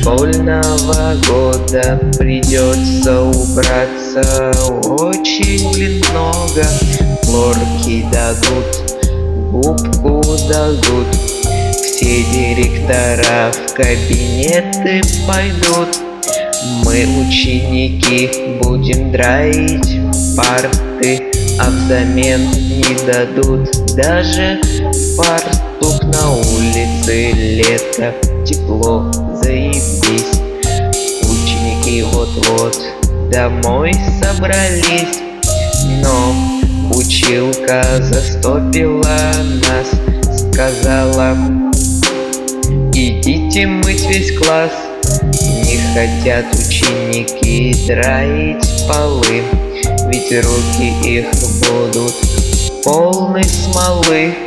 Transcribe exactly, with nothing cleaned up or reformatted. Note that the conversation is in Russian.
школьного года придется убраться очень, блин, много. Флорки дадут, губку дадут, все директора в кабинеты пойдут. Мы, ученики, будем драить парты, а взамен не дадут даже фартук. На улице лето, тепло, заебись. Ученики вот-вот домой собрались, но училка застопила нас, сказала: идите мыть весь класс. Не хотят ученики драить полы, ведь руки их будут полны смолы.